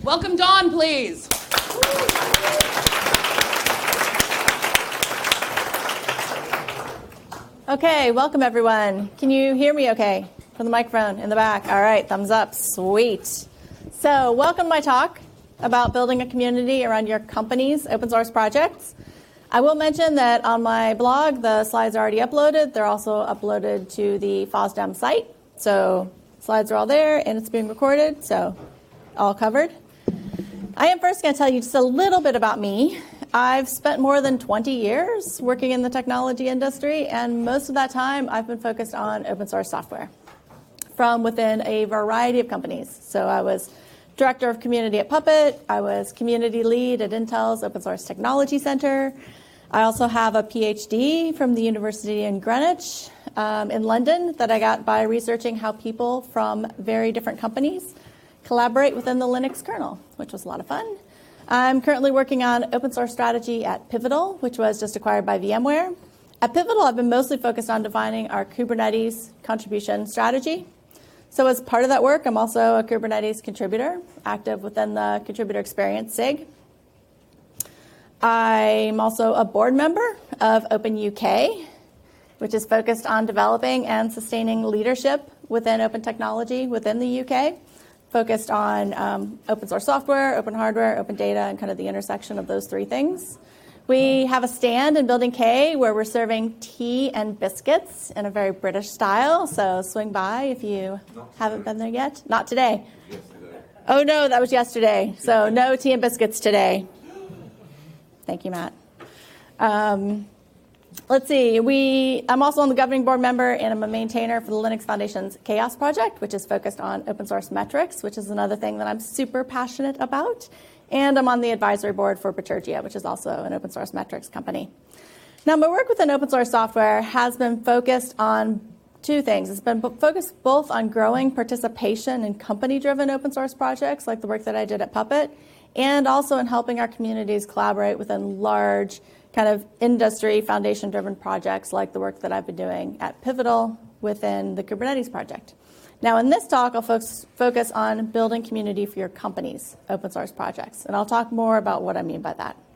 Welcome Dawn, please. Okay, welcome everyone. Can you hear me okay? From the microphone in the back. All right, thumbs up. Sweet. So welcome to my talk about building a community around your company's open source projects. I will mention that on my blog, the slides are already uploaded. They're also uploaded to the FOSDEM site. So slides are all there and it's being recorded, so all covered. I am first going to tell you just a little bit about me. I've spent more than 20 years working in the technology industry, and most of that time I've been focused on open source software from within a variety of companies. So I was director of community at Puppet. I was community lead at Intel's Open Source Technology Center. I also have a PhD from the University in Greenwich in London that I got by researching how people from very different companies collaborate within the Linux kernel, which was a lot of fun. I'm currently working on open source strategy at Pivotal, which was just acquired by VMware. At Pivotal, I've been mostly focused on defining our Kubernetes contribution strategy. So as part of that work, I'm also a Kubernetes contributor, active within the contributor experience, SIG. I'm also a board member of Open UK, which is focused on developing and sustaining leadership within open technology within the UK. Focused on open source software, open hardware, open data, and kind of the intersection of those three things. We have a stand in Building K where we're serving tea and biscuits in a very British style, so swing by if you haven't been there yet. Not today. Yesterday. Oh no, that was yesterday. So no tea and biscuits today. Thank you, Matt. Let's see, I'm also on the governing board member and I'm a maintainer for the Linux Foundation's Chaos project, which is focused on open source metrics, which is another thing that I'm super passionate about. And I'm on the advisory board for Bitergia, which is also an open source metrics company. Now, my work within open source software has been focused on two things. It's been focused both on growing participation in company-driven open source projects, like the work that I did at Puppet, and also in helping our communities collaborate within large kind of industry foundation-driven projects like the work that I've been doing at Pivotal within the Kubernetes project. Now, in this talk, I'll focus on building community for your company's open source projects, and I'll talk more about what I mean by that.